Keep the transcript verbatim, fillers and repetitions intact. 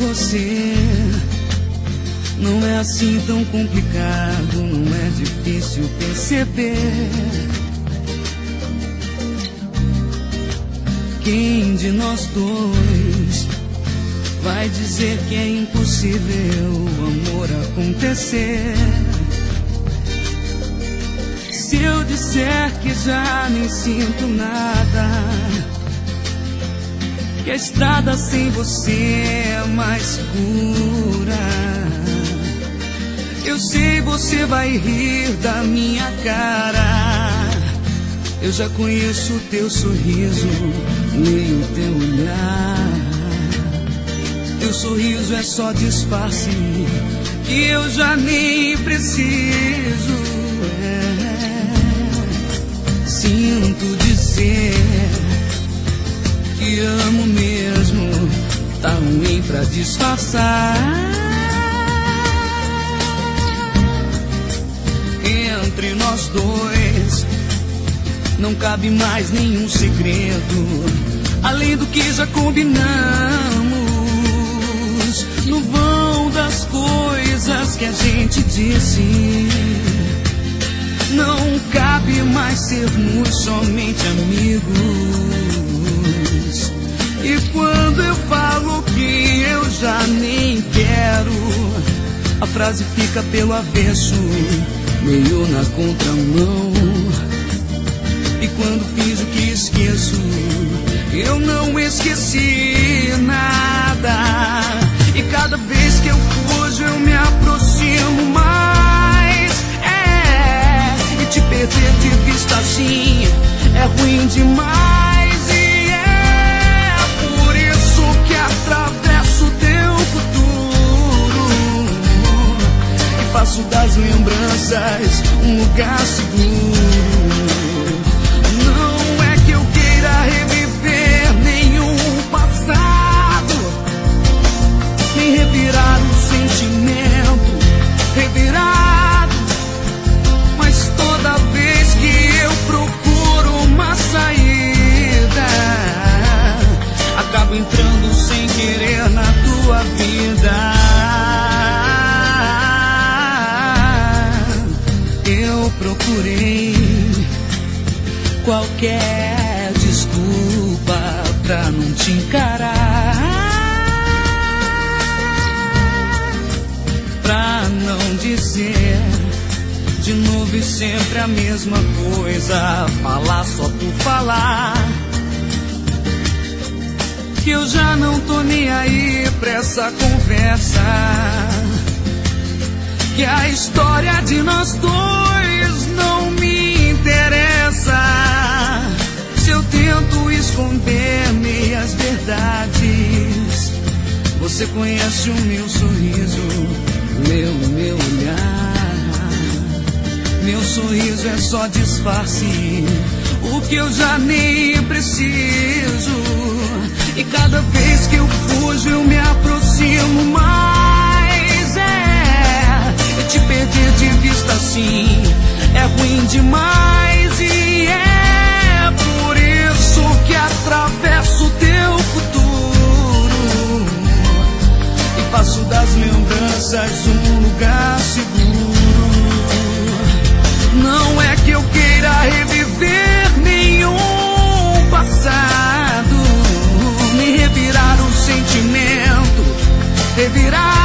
você. Não é assim tão complicado, não é difícil perceber. Quem de nós dois vai dizer que é impossível o amor acontecer? Se eu disser que já nem sinto nada, que a estrada sem você é mais segura, eu sei você vai rir da minha cara. Eu já conheço o teu sorriso, leio o teu olhar. Teu sorriso é só disfarce que eu já nem preciso. É. Sinto dizer que amo mesmo, tá ruim pra disfarçar. Entre nós dois não cabe mais nenhum segredo, além do que já combinamos. No vão das coisas que a gente disse, não cabe mais sermos somente amigos. E quando eu falo que eu já nem quero, a frase fica pelo avesso, meio na contramão. E quando fiz o que esqueço, eu não esqueci nada. E cada vez que eu fujo eu me aproximo mais. É, e te perder de vista assim é ruim demais. E é por isso que atravesso teu futuro e faço das lembranças um lugar seguro. Não é que eu queira reviver nenhum passado, nem revirar um sentimento revirado, mas toda vez que eu procuro uma saída, acabo entrando sem querer na tua vida. Eu procurei qualquer desculpa pra não te encarar, pra não dizer de novo e sempre a mesma coisa, falar só por falar. Que eu já não tô nem aí pra essa conversa, que a história de nós dois não me interessa. Se eu tento esconder meias verdades, você conhece o meu sorriso, leu o meu olhar. Meu sorriso é só disfarce, o que eu já nem preciso. E cada vez que eu fujo eu me aproximo mais. É, eu te perder de vista assim é ruim demais. E é por isso que atravesso teu futuro e faço das lembranças um lugar seguro. Não é que eu queira reviver nenhum passado, nem revirar o sentimento revirado,